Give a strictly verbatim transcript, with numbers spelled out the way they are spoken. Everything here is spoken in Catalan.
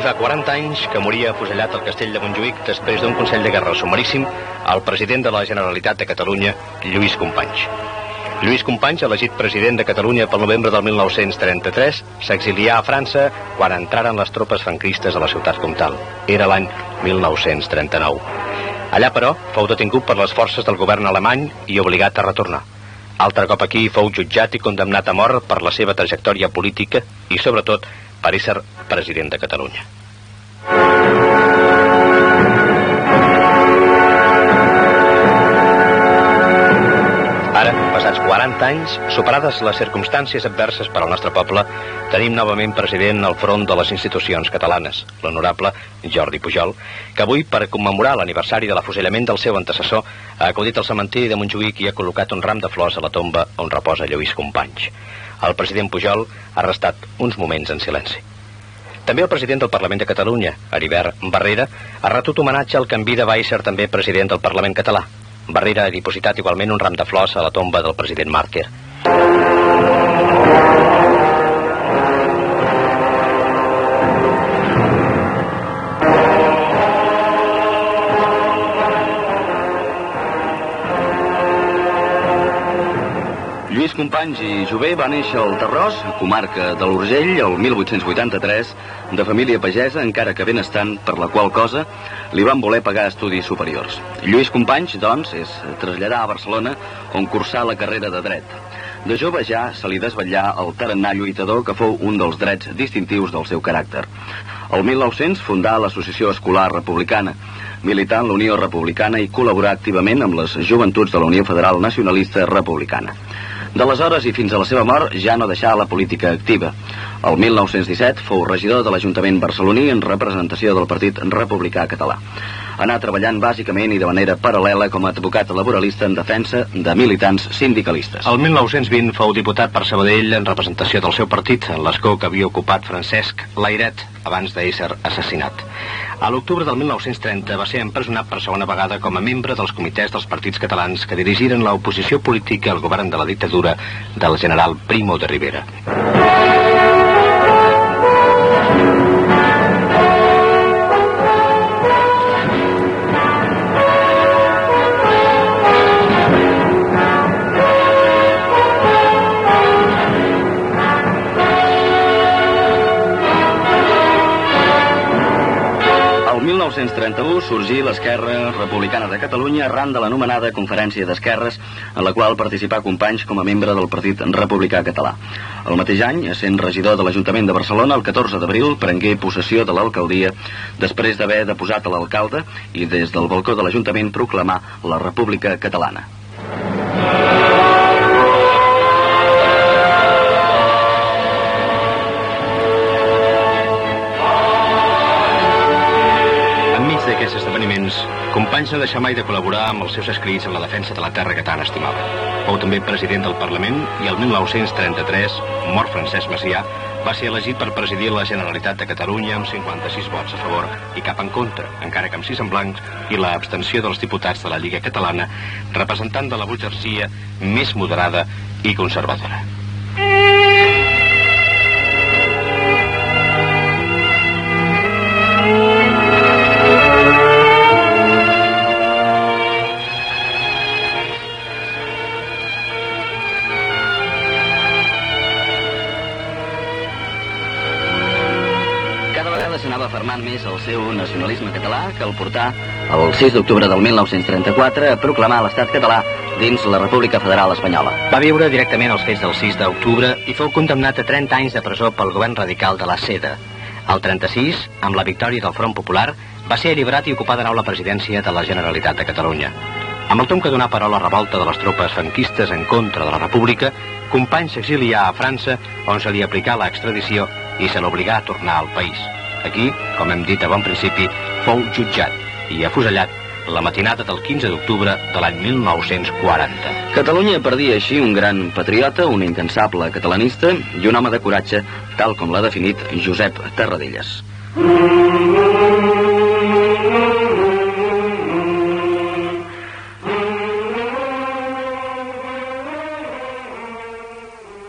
fa quaranta anys que moria afusellat al castell de Montjuïc després d'un consell de guerra sumaríssim el president de la Generalitat de Catalunya, Lluís Companys. Lluís Companys, elegit president de Catalunya pel novembre del mil nou-cents trenta-tres, s'exilià a França quan entraren les tropes franquistes a la ciutat comtal. Era l'any mil nou-cents trenta-nou. Allà, però, fou detingut per les forces del govern alemany i obligat a retornar. Altre cop aquí fou jutjat i condemnat a mort per la seva trajectòria política i, sobretot, per ésser president de Catalunya. Ara, passats quaranta anys, superades les circumstàncies adverses per al nostre poble, tenim novament president al front de les institucions catalanes, l'honorable Jordi Pujol, que avui, per commemorar l'aniversari de l'afusellament del seu antecessor, ha acudit al cementiri de Montjuïc i ha col·locat un ram de flors a la tomba on reposa Lluís Companys. El president Pujol ha restat uns moments en silenci. També el president del Parlament de Catalunya, Heribert Barrera, ha retut homenatge al que en vida va ésser també president del Parlament català. Barrera ha dipositat igualment un ram de flors a la tomba del president màrtir. Lluís Companys i Jové va néixer al Tarròs, comarca de l'Urgell, el mil vuit-cents vuitanta-tres, de família pagesa, encara que benestant, per la qual cosa li van voler pagar estudis superiors. Lluís Companys, doncs, es traslladà a Barcelona, on cursà la carrera de dret. De jove ja se li desvetllà el tarannà lluitador que fou un dels drets distintius del seu caràcter. El mil nou-cents fundà l'Associació Escolar Republicana, milità en la Unió Republicana i col·laborà activament amb les joventuts de la Unió Federal Nacionalista Republicana. D'aleshores i fins a la seva mort ja no deixà la política activa. El mil nou-cents disset fou regidor de l'Ajuntament barceloní en representació del Partit Republicà Català. Anà treballant bàsicament i de manera paral·lela com a advocat laboralista en defensa de militants sindicalistes. El mil nou-cents vint fou diputat per Sabadell en representació del seu partit, en l'escó que havia ocupat Francesc Layret abans d'ésser assassinat. A l'octubre del mil nou-cents trenta va ser empresonat per segona vegada com a membre dels comitès dels partits catalans que dirigiren l'oposició política al govern de la dictadura del general Primo de Rivera. El mil nou-cents trenta-u sorgí l'Esquerra Republicana de Catalunya arran de l'anomenada Conferència d'Esquerres, en la qual participà Companys com a membre del Partit Republicà Català. El mateix any, essent regidor de l'Ajuntament de Barcelona, el catorze d'abril prengué possessió de l'alcaldia després d'haver deposat a l'alcalde i des del balcó de l'Ajuntament proclamar la República Catalana. D'aquests esdeveniments, Companys no deixà mai de col·laborar amb els seus escrits en la defensa de la terra que tant estimava. Fou també president del Parlament i el mil nou-cents trenta-tres, mort Francesc Macià, va ser elegit per presidir la Generalitat de Catalunya amb cinquanta-sis vots a favor i cap en contra, encara que amb sis en blanc, i l'abstenció dels diputats de la Lliga Catalana, representant de la burgesia més moderada i conservadora. S'anava fermant més el seu nacionalisme català, que el portà el sis d'octubre del mil nou-cents trenta-quatre a proclamar l'estat català dins la República Federal Espanyola. Va viure directament els fets del sis d'octubre i fou condemnat a trenta anys de presó pel govern radical de la Seda. Al trenta-sis, amb la victòria del Front Popular, va ser alliberat i ocupar de nou la presidència de la Generalitat de Catalunya. Amb el tom que donà però la revolta de les tropes franquistes en contra de la República, Companys s'exilià a França, on se li aplicà l'extradició i se l'obligà a tornar al país. Aquí, com hem dit a bon principi, fou jutjat i afusellat la matinada del quinze d'octubre de l'any mil nou-cents quaranta. Catalunya perdia així un gran patriota, un incansable catalanista i un home de coratge, tal com l'ha definit Josep Tarradellas.